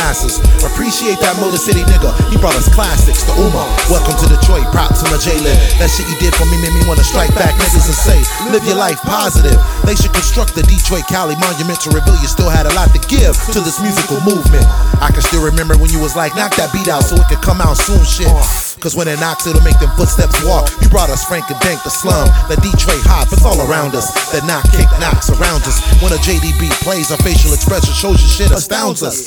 masses. Appreciate that Motor City nigga, he brought us classics, the Uma. Welcome to Detroit, props to my J-Lib. That shit you did for me made me wanna strike back niggas and say, live your life positive. They should construct the Detroit Cali monument to reveal you still had a lot to give to this musical movement. I can still remember when you was like, knock that beat out so it could come out soon, shit. Cause when it knocks, it'll make them footsteps walk. You brought us Frank and Dank, the slum, the Detroit hop, it's all around us. That knock, kick, knocks around us. When a JDB plays, our facial expression shows you shit astounds us.